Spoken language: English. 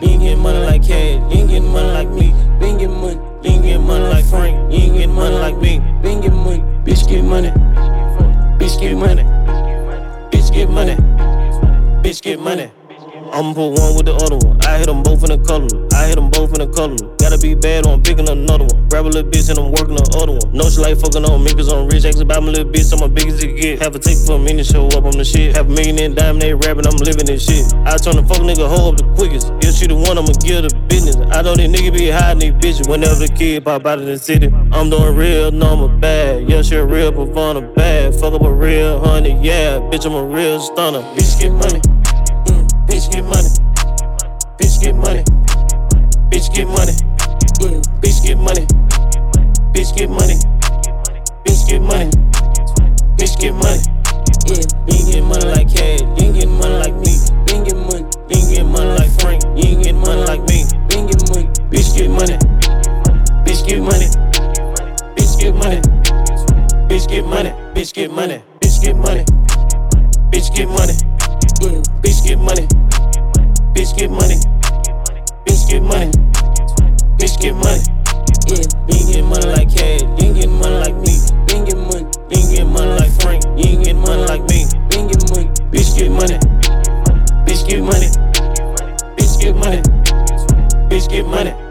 You ain't getting money like cash, you ain't getting money like me. Been getting money, you ain't getting money like Frank. You ain't getting money like me. Been getting money, bitch get money. Bitch get money. Bitch get money. Bitch get money. I'ma put one with the other one. I hit them both in the color. I hit them both in the color. Gotta be bad or I'm picking another one. Grab a little bitch and I'm working the other one. No, she like fucking on me cause I'm rich. Ask about my little bitch, I'm as big as it get. Have a take for a minute, show up, I'm the shit. Have a million in diamond, they rapping, I'm living this shit. I turn the fuck nigga hoe up the quickest. If she the one, I'ma give the business. I know these niggas be hiding these bitches. Whenever the kid pop out of the city, I'm doing real, no, I'm a bad. Yeah, she a real performer, bad. Fuck up a real honey, yeah. Bitch, I'm a real stunner. Bitch get money. Bitch get money. Bitch get money. Bitch get money. Bitch get money. Bitch get money. Bitch get money. Bitch get money. You ain't getting money like cash. You ain't getting money like me. You ain't getting money. You ain't getting money like Frank. You ain't getting money like me. You ain't getting money. Bitch get money. Bitch get money. Bitch get money. Bitch get money. Bitch get money. Bitch get money. Bitch get money. Bitch get money. Bitch get money. Bitch get money. Bitch get money. You ain't getting money like cash. You ain't getting money like me. You ain't getting money. You ain't getting money like Frank. You ain't getting money like me. You ain't getting money. Bitch get money. Bitch get money. Bitch get money. Bitch get money.